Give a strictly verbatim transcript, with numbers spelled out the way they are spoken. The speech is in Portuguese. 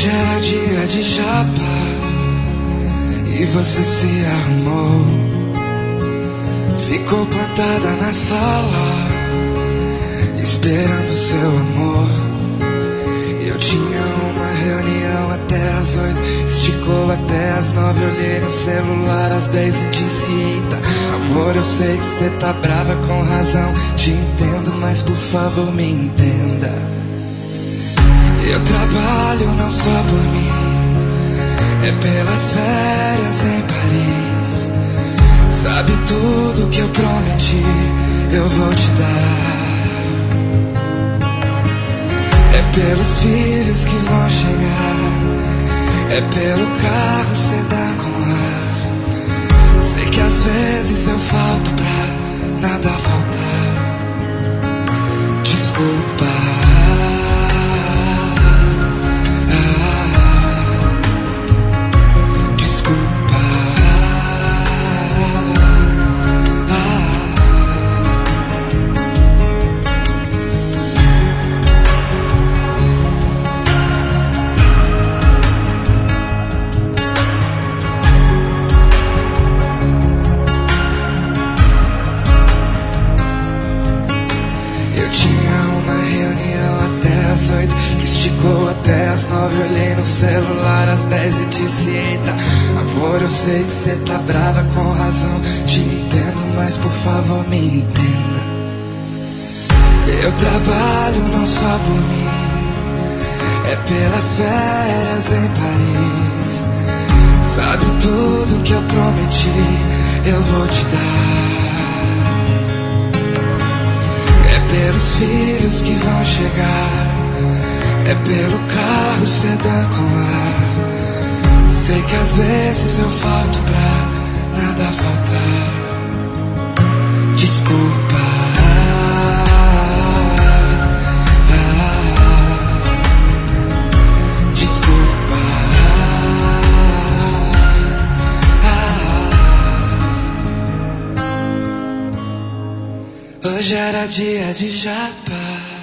Hoje era dia de chapa e você se arrumou. Ficou plantada na sala, esperando seu amor. Eu tinha uma reunião até às oito, esticou até às nove. Olhei no celular às dez e disse: eita, amor, eu sei que cê tá brava, com razão. Te entendo, mas por favor me entenda. Eu trabalho não só por mim, é pelas férias em Paris. Sabe tudo que eu prometi, eu vou te dar. É pelos filhos que vão chegar, é pelo carro sedã com ar. Sei que às vezes eu falto pra nada faltar. Desculpa. Que esticou até às nove. Olhei no celular às dez e disse: eita, amor, eu sei que cê tá brava, com razão. Te entendo, mas por favor me entenda. Eu trabalho não só por mim, é pelas férias em Paris. Sabe tudo que eu prometi, eu vou te dar. É pelos filhos que vão chegar, é pelo carro sedã com ar. Sei que às vezes eu falto pra nada faltar. Desculpa. Desculpa. Hoje era dia de japa.